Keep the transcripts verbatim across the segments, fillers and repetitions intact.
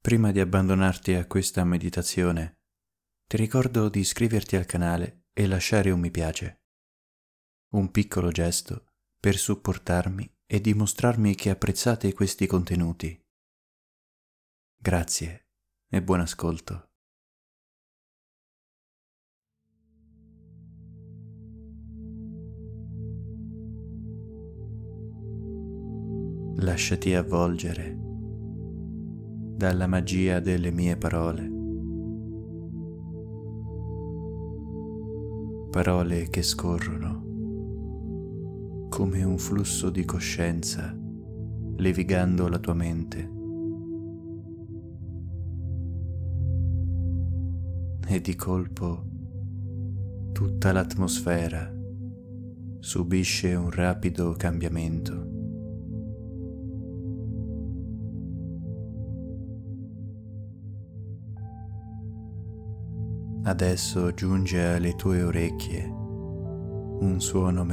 Prima di abbandonarti a questa meditazione, ti ricordo di iscriverti al canale e lasciare un mi piace. Un piccolo gesto per supportarmi e dimostrarmi che apprezzate questi contenuti. Grazie e buon ascolto. Lasciati avvolgere dalla magia delle mie parole. Parole che scorrono come un flusso di coscienza levigando la tua mente. E di colpo tutta l'atmosfera subisce un rapido cambiamento. Adesso giunge alle tue orecchie un suono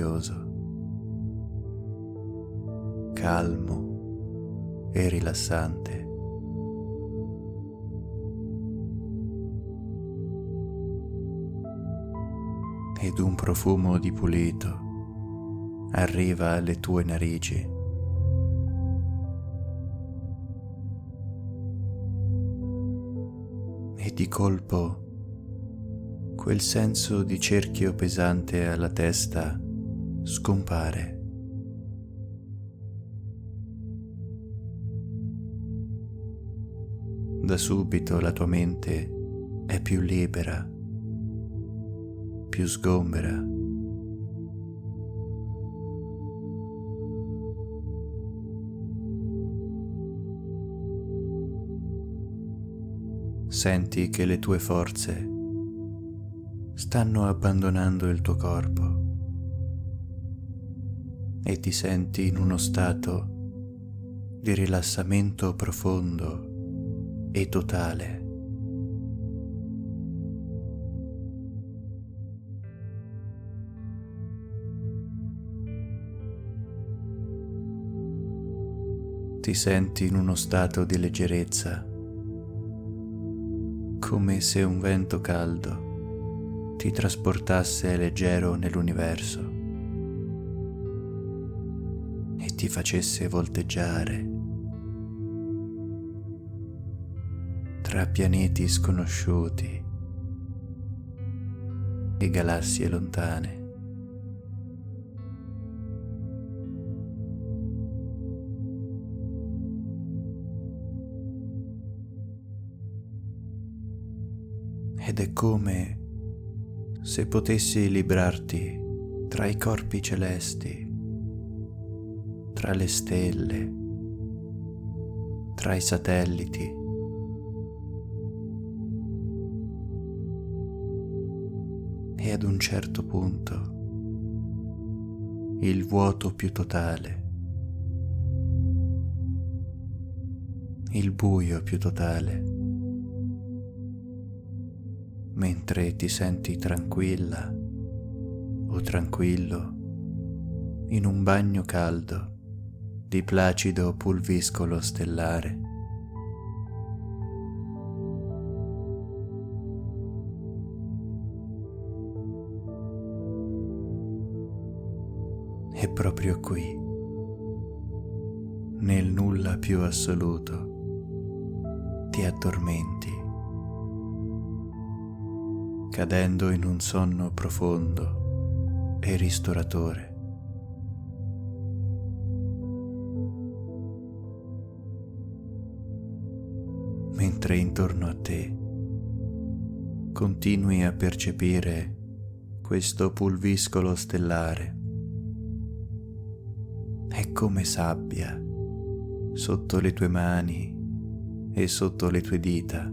meraviglioso, calmo e rilassante. Ed un profumo di pulito arriva alle tue narici. E di colpo quel senso di cerchio pesante alla testa scompare. Da subito la tua mente è più libera, più sgombera. Senti che le tue forze stanno abbandonando il tuo corpo e ti senti in uno stato di rilassamento profondo e totale. Ti senti in uno stato di leggerezza, come se un vento caldo ti trasportasse leggero nell'universo e ti facesse volteggiare tra pianeti sconosciuti e galassie lontane. Ed è come se potessi librarti tra i corpi celesti, tra le stelle, tra i satelliti. E ad un certo punto il vuoto più totale, il buio più totale, mentre ti senti tranquilla o tranquillo in un bagno caldo di placido pulviscolo stellare. E proprio qui, nel nulla più assoluto, ti addormenti, cadendo in un sonno profondo e ristoratore. Mentre intorno a te continui a percepire questo pulviscolo stellare. È come sabbia sotto le tue mani e sotto le tue dita.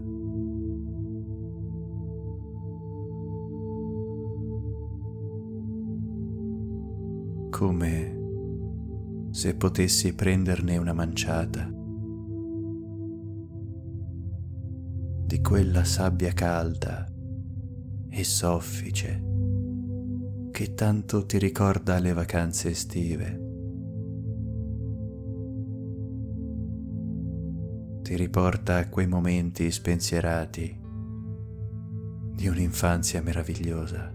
Come se potessi prenderne una manciata di quella sabbia calda e soffice che tanto ti ricorda le vacanze estive. ti riporta a quei momenti spensierati di un'infanzia meravigliosa.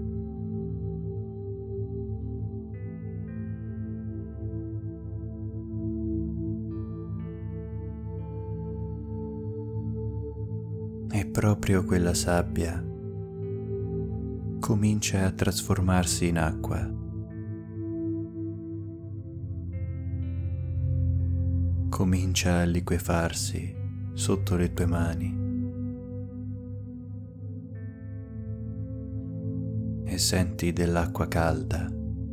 E proprio quella sabbia comincia a trasformarsi in acqua. Comincia a liquefarsi sotto le tue mani e senti dell'acqua calda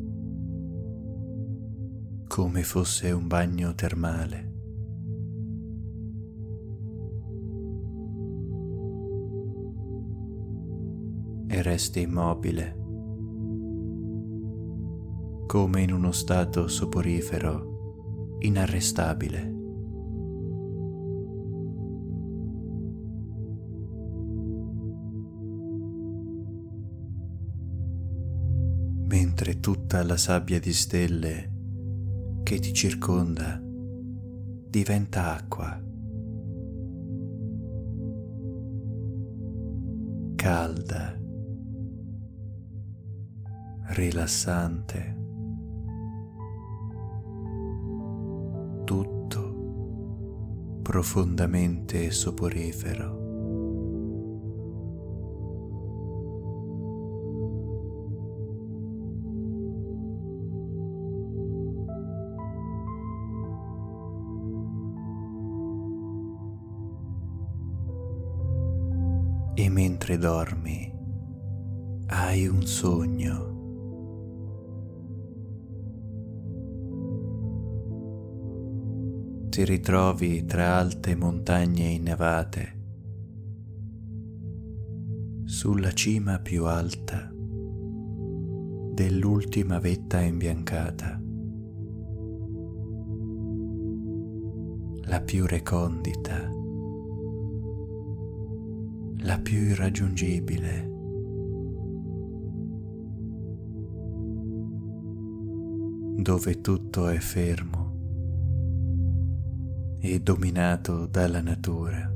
come fosse un bagno termale. E resti immobile, come in uno stato soporifero inarrestabile. Mentre tutta la sabbia di stelle che ti circonda diventa acqua, calda, rilassante, tutto profondamente soporifero. E mentre dormi, hai un sogno. Ti ritrovi tra alte montagne innevate, sulla cima più alta dell'ultima vetta imbiancata, la più recondita, la più irraggiungibile. Dove tutto è fermo e dominato dalla natura.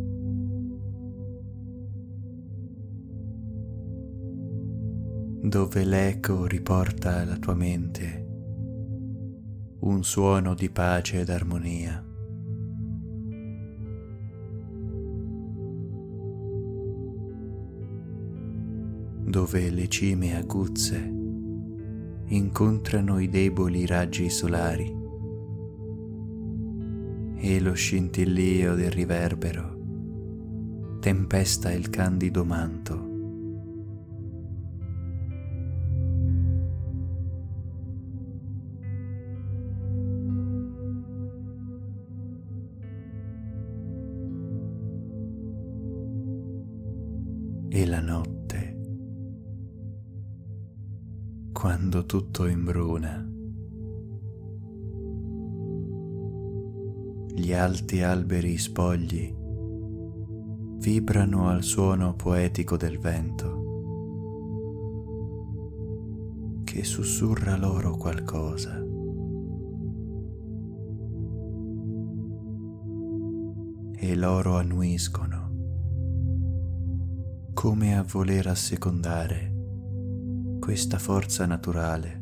Dove l'eco riporta alla tua mente un suono di pace ed armonia. Dove le cime aguzze incontrano i deboli raggi solari e lo scintillio del riverbero tempesta il candido manto. E la notte, quando tutto imbruna, gli alti alberi spogli vibrano al suono poetico del vento che sussurra loro qualcosa. E loro annuiscono come a voler assecondare questa forza naturale.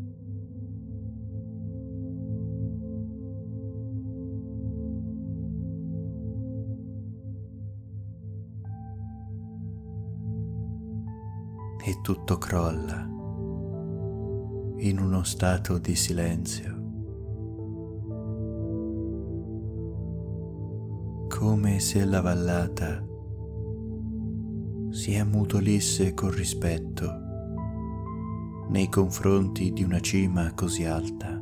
E tutto crolla in uno stato di silenzio, come se la vallata si ammutolisse con rispetto nei confronti di una cima così alta.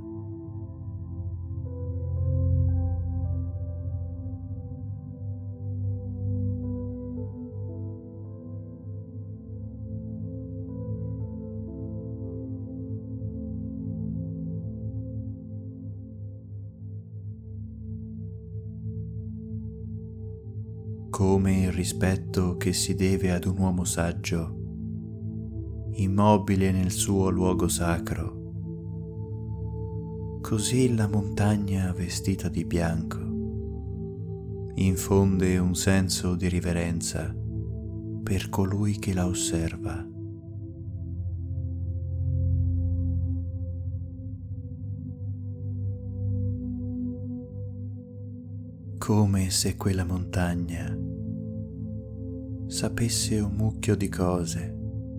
Come il rispetto che si deve ad un uomo saggio, immobile nel suo luogo sacro, così la montagna vestita di bianco infonde un senso di riverenza per colui che la osserva. Come se quella montagna sapesse un mucchio di cose,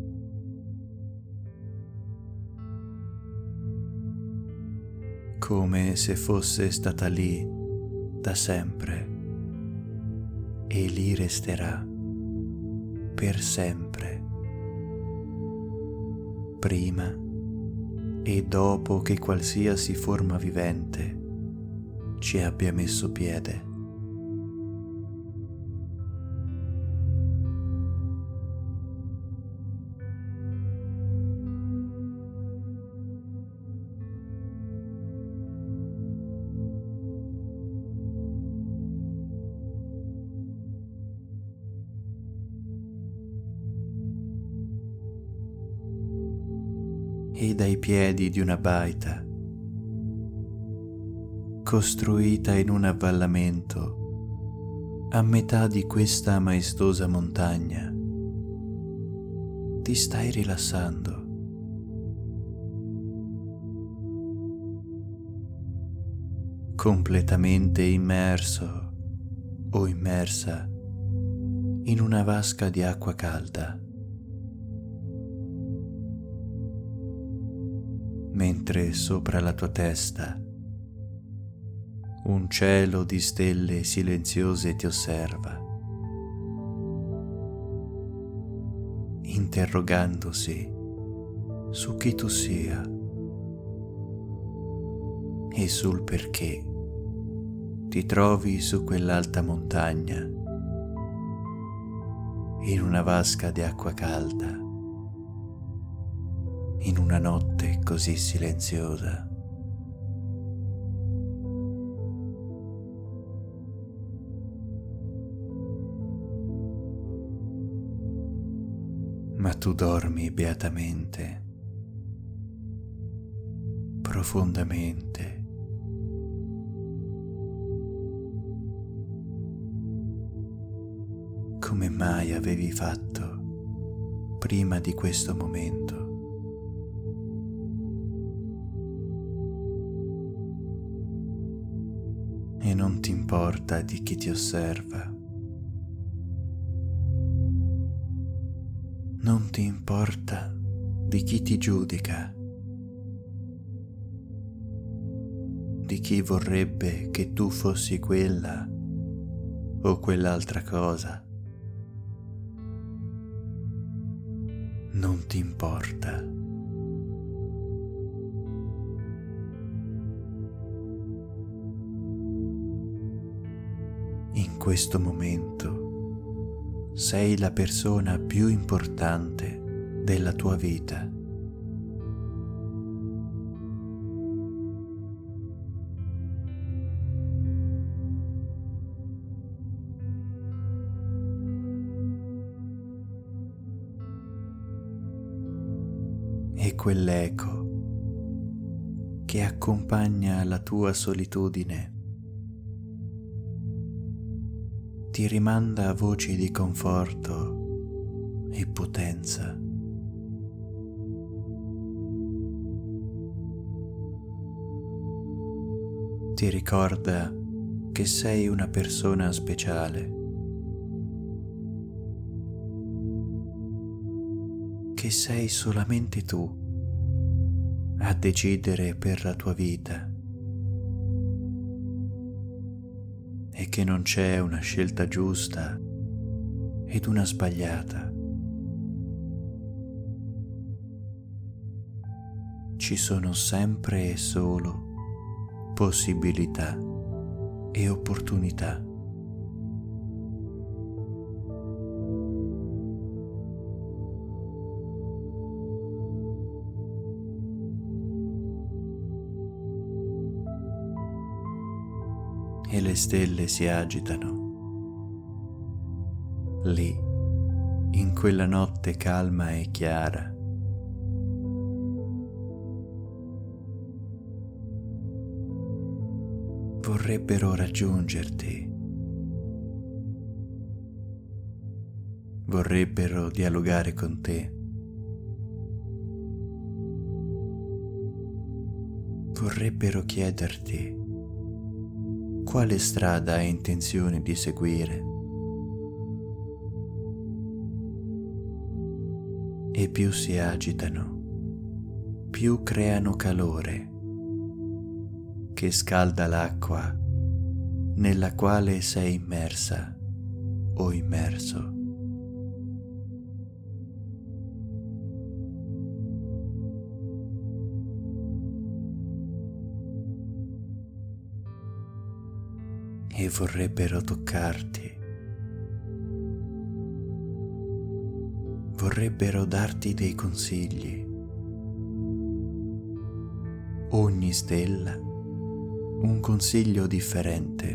come se fosse stata lì da sempre e lì resterà per sempre, prima e dopo che qualsiasi forma vivente ci abbia messo piede. E dai piedi di una baita, costruita in un avvallamento a metà di questa maestosa montagna, ti stai rilassando. Completamente immerso o immersa in una vasca di acqua calda, mentre sopra la tua testa un cielo di stelle silenziose ti osserva, interrogandosi su chi tu sia e sul perché ti trovi su quell'alta montagna in una vasca di acqua calda, in una notte così silenziosa. Ma tu dormi beatamente, profondamente, come mai avevi fatto prima di questo momento. E non ti importa di chi ti osserva, non ti importa di chi ti giudica, di chi vorrebbe che tu fossi quella o quell'altra cosa. Non ti importa. In questo momento sei la persona più importante della tua vita. E quell'eco che accompagna la tua solitudine ti rimanda a voci di conforto e potenza. Ti ricorda che sei una persona speciale, che sei solamente tu a decidere per la tua vita e che non c'è una scelta giusta ed una sbagliata. Ci sono sempre e solo possibilità e opportunità. E le stelle si agitano lì, in quella notte calma e chiara. Vorrebbero raggiungerti vorrebbero dialogare con te. Vorrebbero chiederti quale strada hai intenzione di seguire. E più si agitano, più creano calore che scalda l'acqua nella quale sei immersa o immerso. E vorrebbero toccarti, vorrebbero darti dei consigli. Ogni stella un consiglio differente.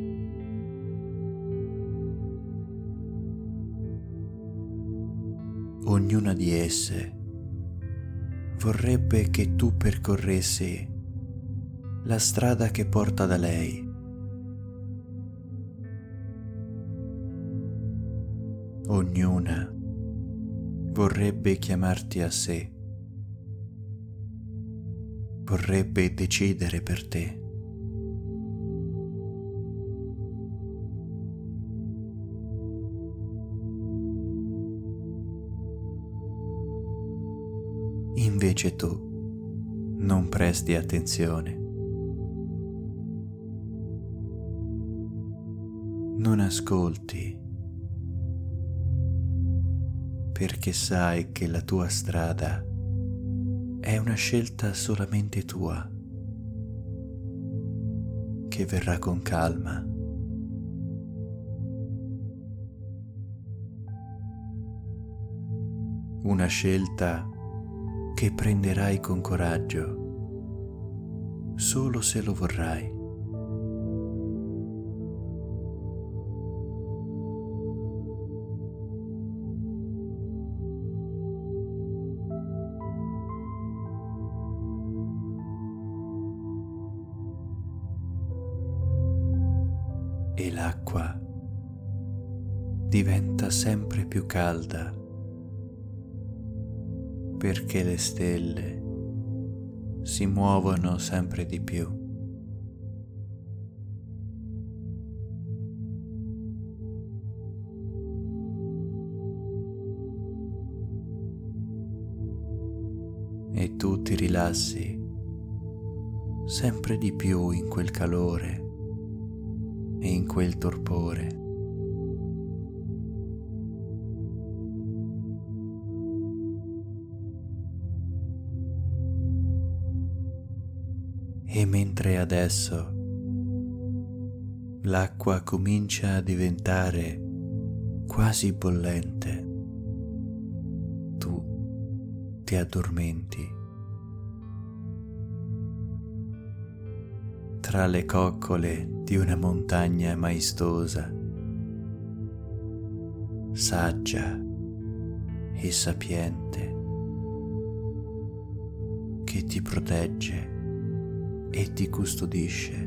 Ognuna di esse vorrebbe che tu percorressi la strada che porta da lei. Ognuna vorrebbe chiamarti a sé, vorrebbe decidere per te. Invece tu non presti attenzione, non ascolti, perché sai che la tua strada è una scelta solamente tua, che verrà con calma. Una scelta che prenderai con coraggio, solo se lo vorrai. E l'acqua diventa sempre più calda perché le stelle si muovono sempre di più. E tu ti rilassi sempre di più in quel calore e in quel torpore. E mentre adesso l'acqua comincia a diventare quasi bollente, tu ti addormenti tra le coccole di una montagna maestosa, saggia e sapiente, che ti protegge e ti custodisce.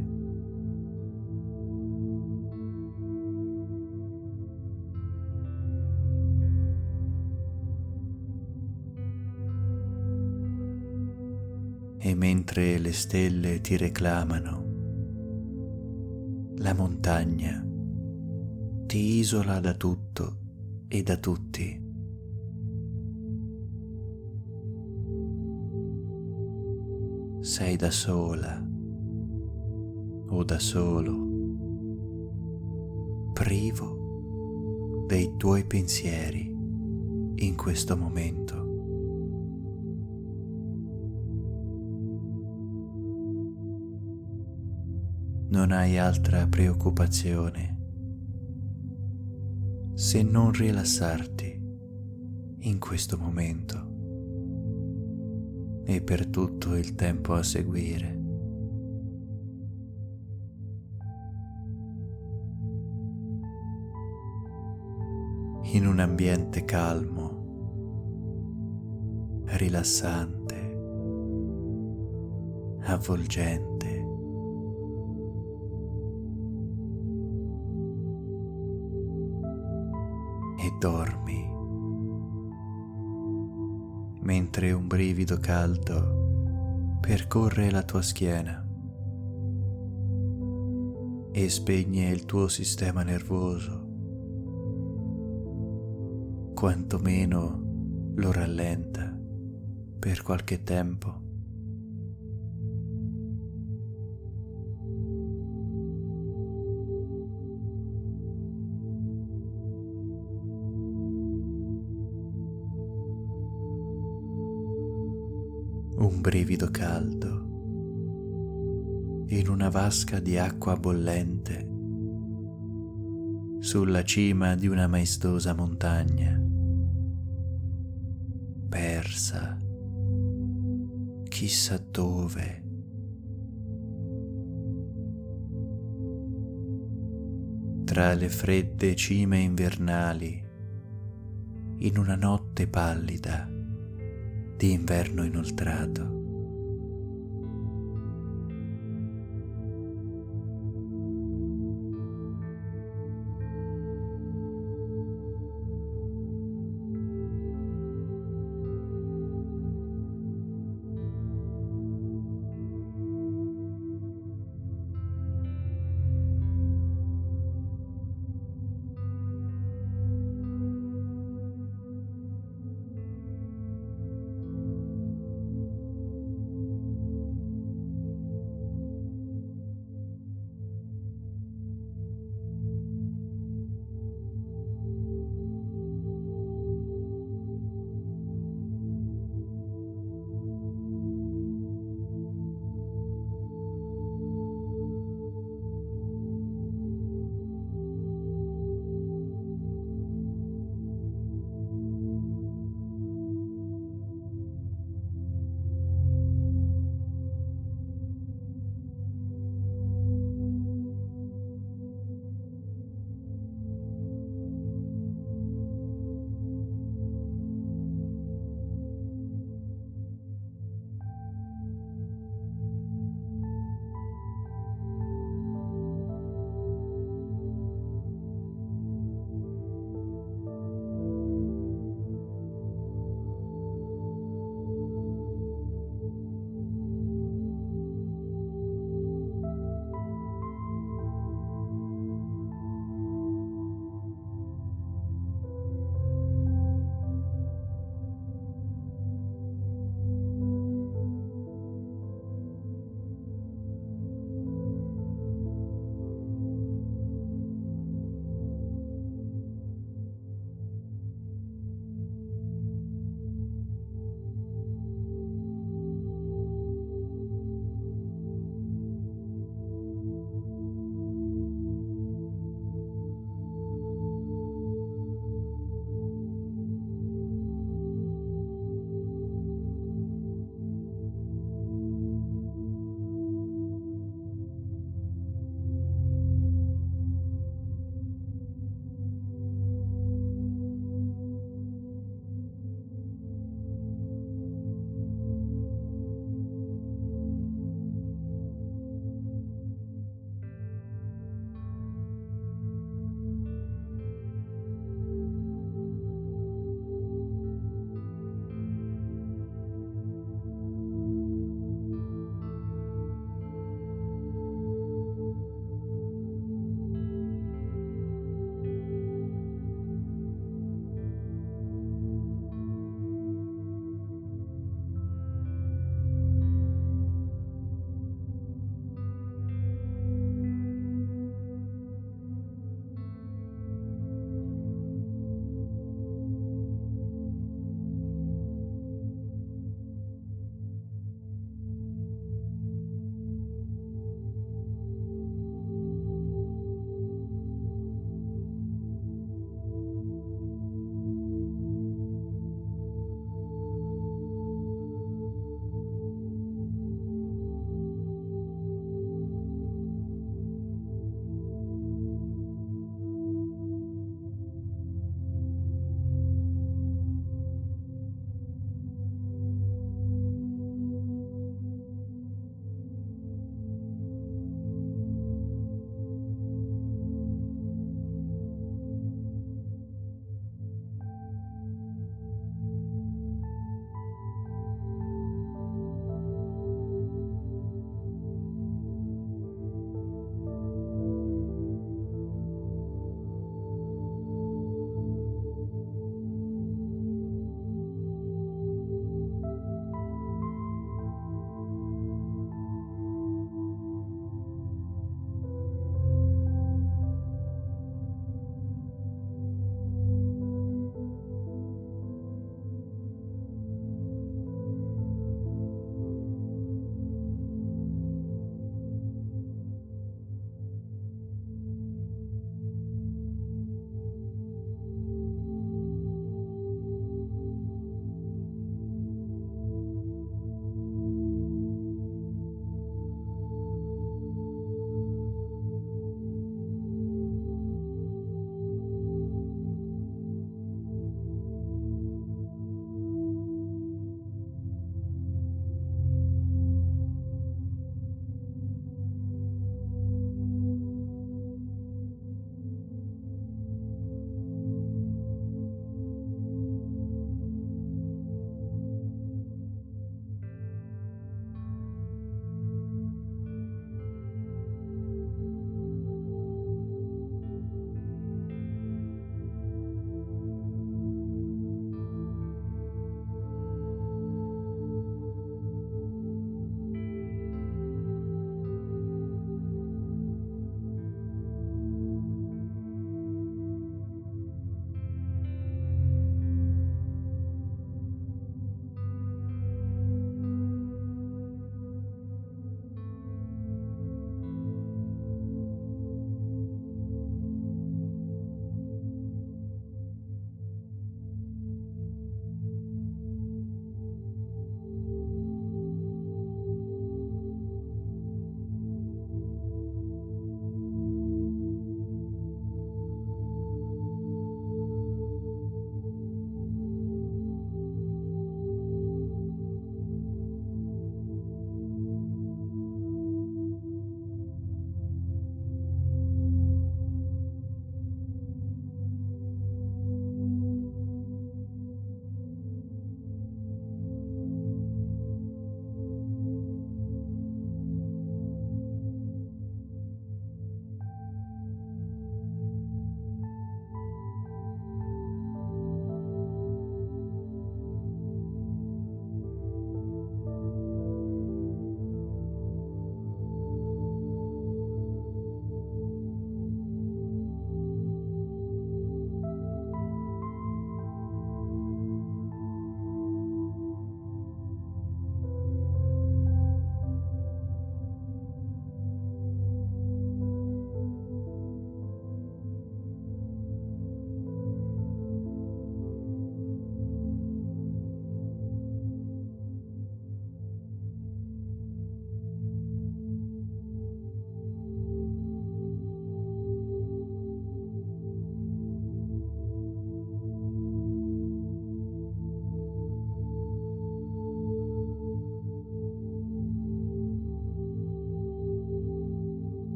E mentre le stelle ti reclamano, la montagna ti isola da tutto e da tutti. Sei da sola o da solo, privo dei tuoi pensieri in questo momento. Non hai altra preoccupazione se non rilassarti in questo momento e per tutto il tempo a seguire. In un ambiente calmo, rilassante, avvolgente. E dormi. mentre un brivido caldo percorre la tua schiena e spegne il tuo sistema nervoso, quantomeno lo rallenta per qualche tempo. Un brivido caldo in una vasca di acqua bollente sulla cima di una maestosa montagna, persa chissà dove. Tra le fredde cime invernali, in una notte pallida di inverno inoltrato.